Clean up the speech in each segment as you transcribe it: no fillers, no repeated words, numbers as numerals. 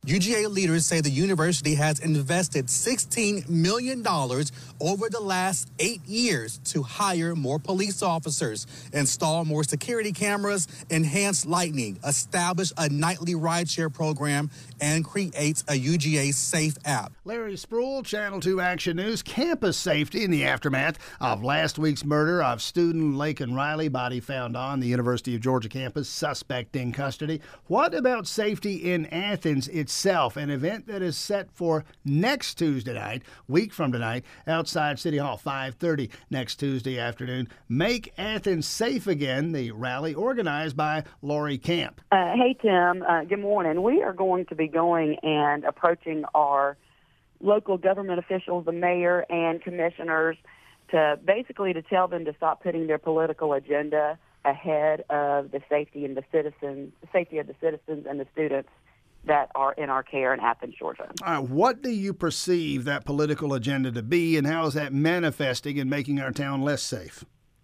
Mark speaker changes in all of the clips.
Speaker 1: UGA leaders say the university has invested $16 million over the last 8 years to hire more police officers, install more security cameras, enhance lighting, establish a nightly rideshare program, and create a UGA Safe app.
Speaker 2: Larry Sproul, Channel 2 Action News. Campus safety in the aftermath of last week's murder of student Laken Riley. Body found on the University of Georgia campus. Suspect in custody. What about safety in Athens itself? An event that is set for next Tuesday night, week from tonight, outside City Hall, 5:30 next Tuesday afternoon. Make Athens safe again. The rally organized by Lori Camp.
Speaker 3: Hey, Tim. Good morning. We are going to be going and approaching our local government officials, the mayor and commissioners, to basically to tell them to stop putting their political agenda ahead of the safety of the citizens and the students that are in our care in Athens, Georgia.
Speaker 2: What do you perceive that political agenda to be, and how is that manifesting in making our town less safe?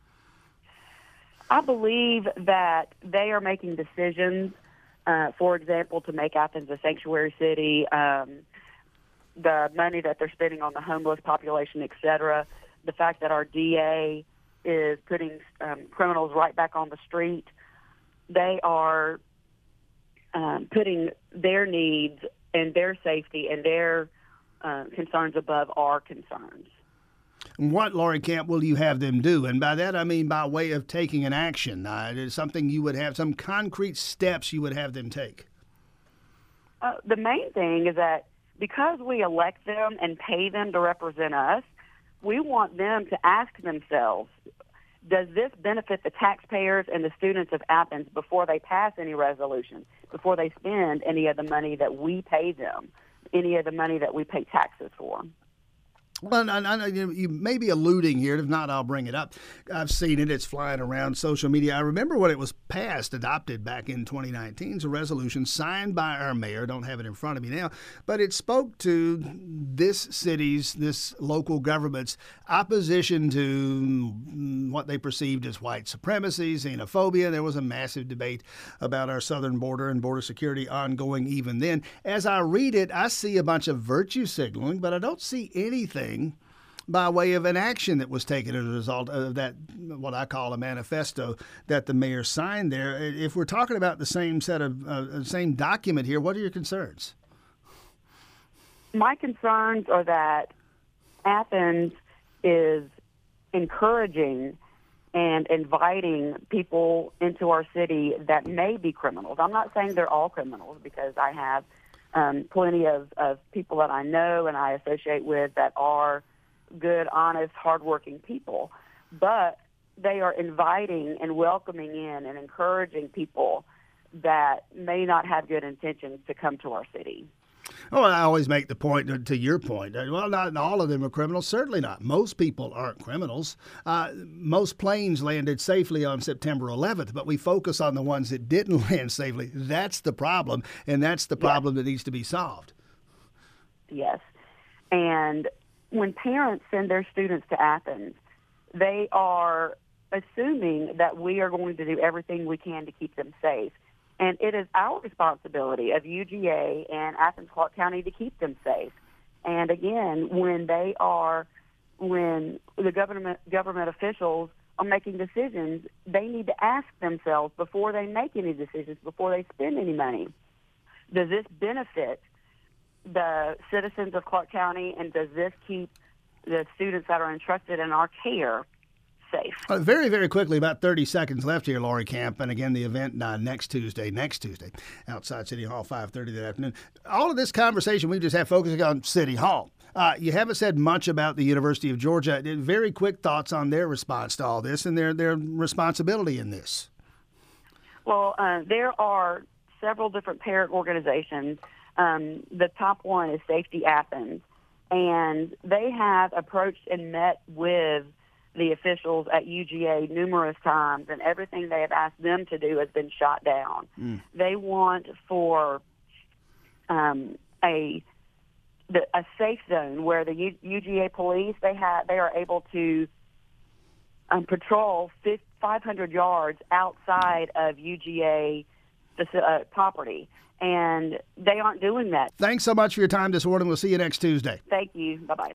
Speaker 3: I believe that they are making decisions, for example, to make Athens a sanctuary city, the money that they're spending on the homeless population, et cetera, the fact that our DA is putting criminals right back on the street. They are putting their needs and their safety and their concerns above our concerns.
Speaker 2: What, Lori Camp, will you have them do? And by that, I mean by way of taking an action. It's something you would have, some concrete steps you would have them take.
Speaker 3: The main thing is that because we elect them and pay them to represent us, we want them to ask themselves, does this benefit the taxpayers and the students of Athens before they pass any resolution, before they spend any of the money that we pay them, any of the money that we pay taxes for?
Speaker 2: Well, I know you may be alluding here. If not, I'll bring it up. I've seen it. It's flying around social media. I remember when it was adopted back in 2019. It's a resolution signed by our mayor. Don't have it in front of me now. But it spoke to this local government's opposition to what they perceived as white supremacy, xenophobia. There was a massive debate about our southern border and border security ongoing even then. As I read it, I see a bunch of virtue signaling, but I don't see anything by way of an action that was taken as a result of that, what I call a manifesto that the mayor signed there. If we're talking about the same set of same document here, what are your concerns?
Speaker 3: My concerns are that Athens is encouraging and inviting people into our city that may be criminals. I'm not saying they're all criminals, because I have plenty of people that I know and I associate with that are good, honest, hardworking people. But they are inviting and welcoming in and encouraging people that may not have good intentions to come to our city.
Speaker 2: Well, I always make the point, to your point, well, not all of them are criminals. Certainly not. Most people aren't criminals. Most planes landed safely on September 11th, but we focus on the ones that didn't land safely. That's the problem, and that's the problem that needs to be solved.
Speaker 3: Yes. And when parents send their students to Athens, they are assuming that we are going to do everything we can to keep them safe. And it is our responsibility of UGA and Athens-Clarke County to keep them safe. And again, when the government officials are making decisions, they need to ask themselves before they make any decisions, before they spend any money, does this benefit the citizens of Clarke County, and does this keep the students that are entrusted in our care safe?
Speaker 2: Very, very quickly, about 30 seconds left here, Lori Camp. And again, the event next Tuesday, outside City Hall, 5:30 that afternoon. All of this conversation we just have focusing on City Hall. You haven't said much about the University of Georgia. Very quick thoughts on their response to all this and their responsibility in this.
Speaker 3: Well, there are several different parent organizations. The top one is Safety Athens, and they have approached and met with the officials at UGA numerous times, and everything they have asked them to do has been shot down. They want for a safe zone where the UGA police they are able to patrol 500 yards outside of UGA property, and they aren't doing that.
Speaker 2: Thanks so much for your time this morning. We'll see you next Tuesday.
Speaker 3: Thank you. Bye-bye.